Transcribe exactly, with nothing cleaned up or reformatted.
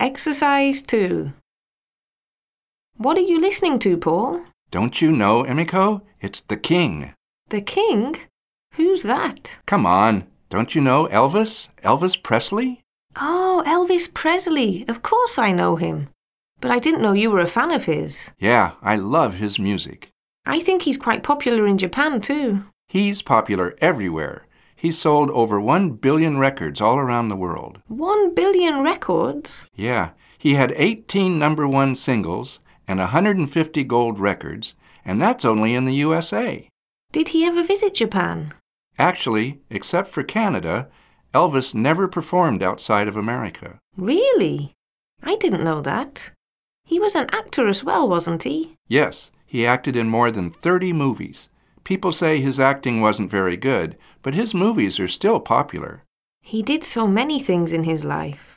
Exercise two. What are you listening to, Paul? Don't you know, Emiko? It's the King. The King? Who's that? Come on. Don't you know Elvis? Elvis Presley? Oh, Elvis Presley. Of course I know him. But I didn't know you were a fan of his. Yeah, I love his music. I think he's quite popular in Japan too. He's popular everywhere. He's sold over one billion records all around the world. One billion records? Yeah, he had eighteen number one singles and one hundred fifty gold records, and that's only in the U S A. Did he ever visit Japan? Actually, except for Canada, Elvis never performed outside of America. Really? I didn't know that. He was an actor as well, wasn't he? Yes, he acted in more than thirty movies. People say his acting wasn't very good, but his movies are still popular. He did so many things in his life.